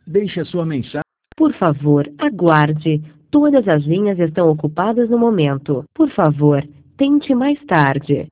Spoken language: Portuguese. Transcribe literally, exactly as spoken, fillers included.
Deixe a sua mensagem. Por favor, aguarde. Todas as linhas estão ocupadas no momento. Por favor, tente mais tarde.